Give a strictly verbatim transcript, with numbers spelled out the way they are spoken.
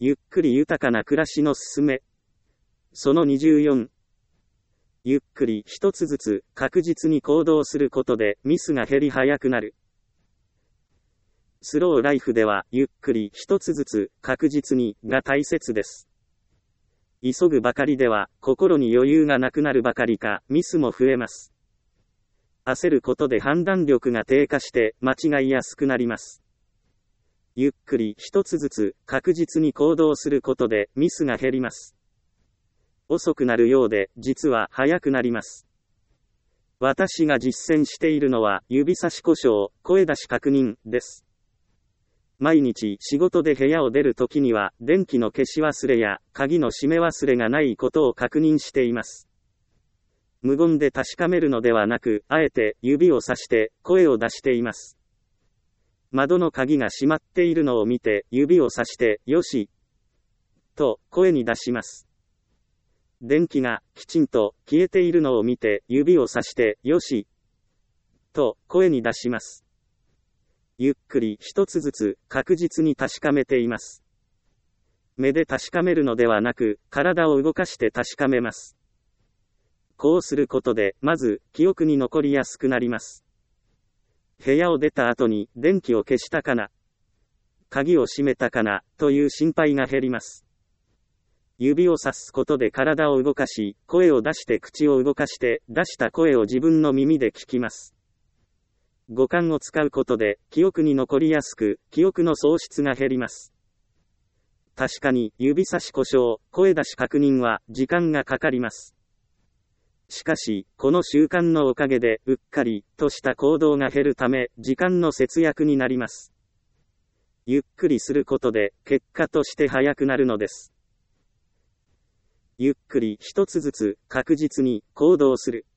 ゆっくり豊かな暮らしのすすめ。そのにじゅうよん。ゆっくり一つずつ確実に行動することでミスが減り早くなる。スローライフではゆっくり一つずつ確実にが大切です。急ぐばかりでは心に余裕がなくなるばかりかミスも増えます。焦ることで判断力が低下して間違いやすくなります。ゆっくり一つずつ確実に行動することでミスが減ります。遅くなるようで実は早くなります。私が実践しているのは指差し故障、声出し確認です。毎日仕事で部屋を出るときには電気の消し忘れや鍵の閉め忘れがないことを確認しています。無言で確かめるのではなく、あえて指をさして声を出しています。窓の鍵が閉まっているのを見て指をさしてよしと声に出します。電気がきちんと消えているのを見て指をさしてよしと声に出します。ゆっくり一つずつ確実に確かめています。目で確かめるのではなく、体を動かして確かめます。こうすることで、まず記憶に残りやすくなります。部屋を出た後に電気を消したかな、鍵を閉めたかなという心配が減ります。指をさすことで体を動かし、声を出して口を動かして出した声を自分の耳で聞きます。五感を使うことで記憶に残りやすく、記憶の喪失が減ります。確かに指差し故障、声出し確認は時間がかかります。しかし、この習慣のおかげでうっかりとした行動が減るため、時間の節約になります。ゆっくりすることで結果として早くなるのです。ゆっくり一つずつ確実に行動する。